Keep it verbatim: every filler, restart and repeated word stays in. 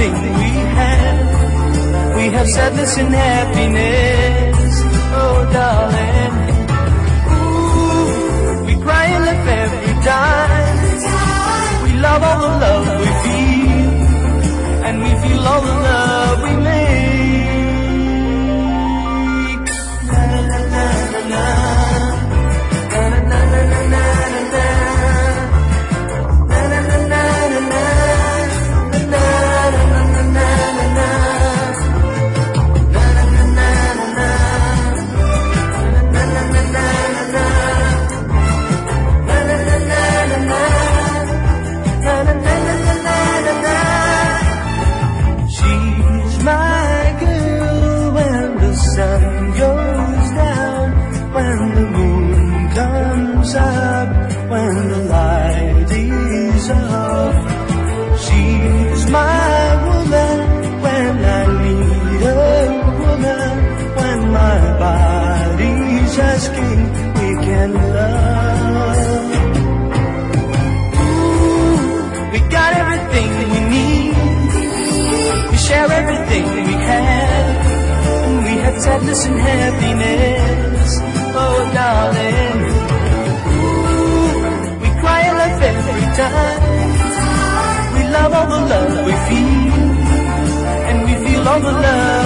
everything we have. We have sadness and happiness, oh darling. Ooh, we cry and laugh every time. We love all the love we feel, and we feel all the love we make. Na na na na na. When the light is off, she's my woman. When I need a woman, when my body's asking, we can love. Ooh, we got everything we need. We share everything we have. We have sadness and happiness, oh darling. Every time we love all the love we feel, and we feel all the love